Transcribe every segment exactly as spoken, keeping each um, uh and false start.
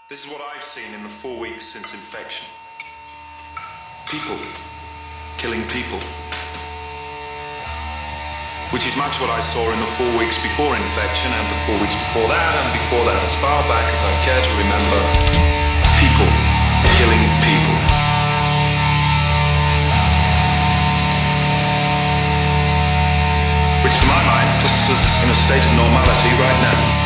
This is what I've seen in the four weeks since infection. People killing people. Which is much what I saw in the four weeks before infection and the four weeks before that and before that, as far back as I care to remember. People killing people. Which to my mind puts us in a state of normality right now.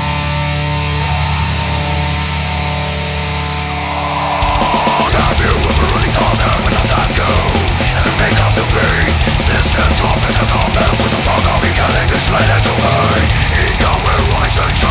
Have you ever really thought that we let that go? As it make us to be distant topic as all men with the fog of beginning displayed it to me. Eager we're right to